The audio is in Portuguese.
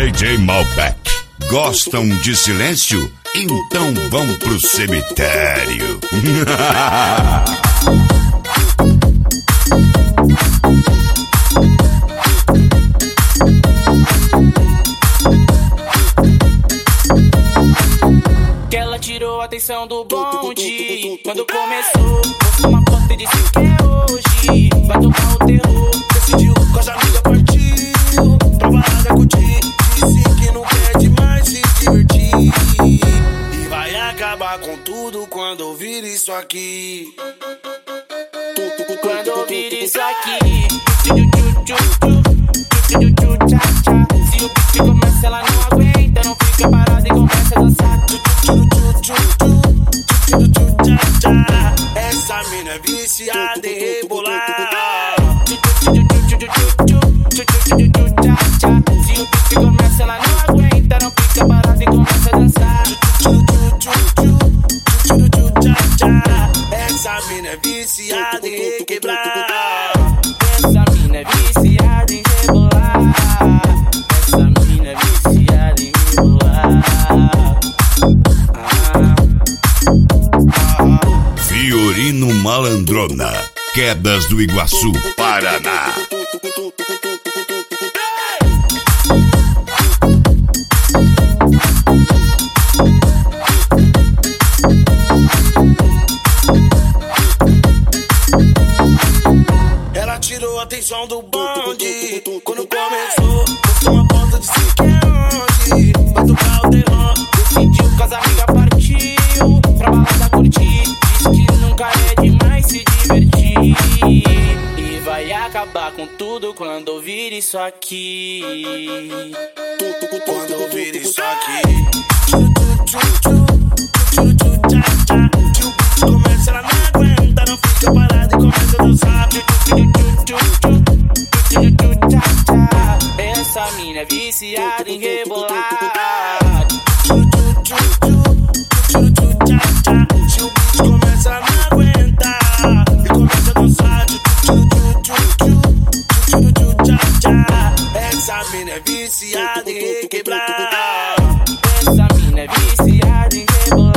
DJ Malbec. Gostam de silêncio? Então vão pro cemitério. Que ela tirou a atenção do bonde quando começou. Postou uma foto e disse que é hoje. Vai tocar o terror. Decidiu com as amigas, partiu pra balada curtir. Disse que não quer demais se divertir e vai acabar com tudo quando ouvir isso aqui. Quando ouvir isso aqui. Se o beat começa, ela não aguenta. Não fica parada e começa a dançar. Essa mina é viciada em rebolar. Se o beat começa, ela não aguenta. Não fica parada e começa a dançar. Essa mina é viciada em quebrar. Essa mina é viciada em rebolar. Essa mina é viciada em rebolar. Fiorino Malandrona, Quedas do Iguaçu, Paraná. Ela tirou a atenção do bonde quando começou. Postou uma foto, disse que é onde vai tocar o terror. Decidiu com as amigas, partiu pra balada curtir. Diz que nunca é demais se divertir e vai acabar com tudo quando ouvir isso aqui. Quando ouvir isso aqui. Começa, ela não aguenta, não fica parada e começa a dançar. Essa mina é viciada em rebolar. Se o beat começa, ela não aguenta e começa a dançar. Essa mina é viciada em quebrar. Essa mina é viciada em rebolar.